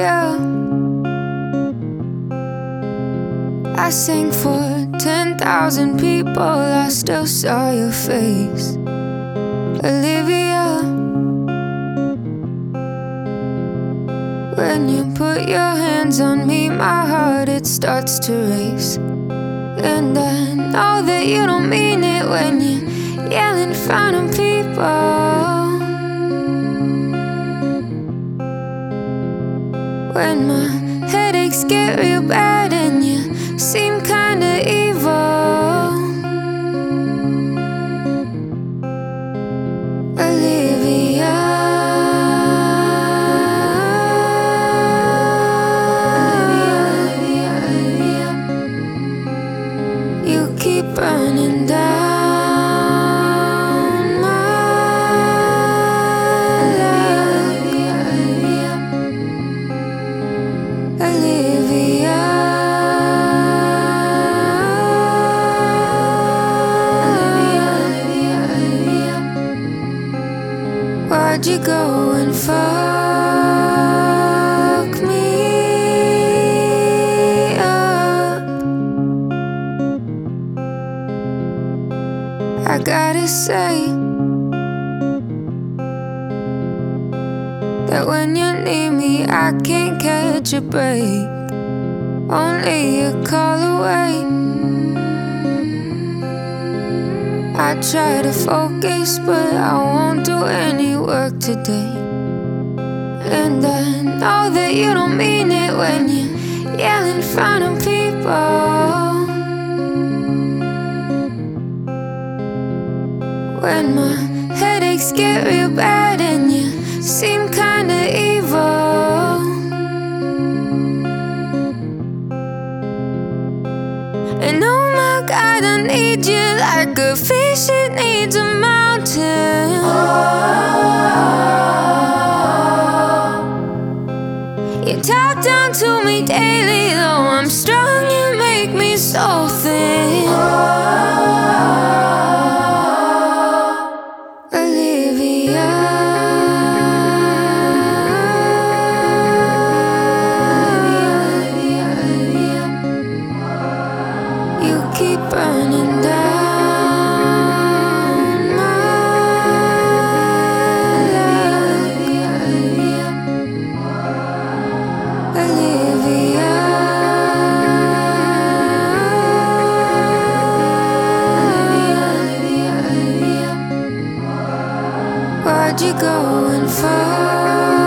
Olivia. I sang for 10,000 people, I still saw your face, Olivia. When you put your hands on me, my heart, it starts to race. And I know that you don't mean it when you yell in front of people. When my headaches get real bad and you seem kinda evil, Olivia. You keep running down my life, Olivia. Why'd you go and fuck me up? I gotta say that when you need me, I can't catch a break. Only a call away. I try to focus, but I won't do any work today. And I know that you don't mean it when you yell in front of people. When my headaches get real bad and you seem kinda evil. And oh my God, I need you like a fish, it needs a mountain. You talk down to me daily, though I'm strong, you make me so thin. Olivia. You keep burning down my life, Olivia. Why'd you go and fuck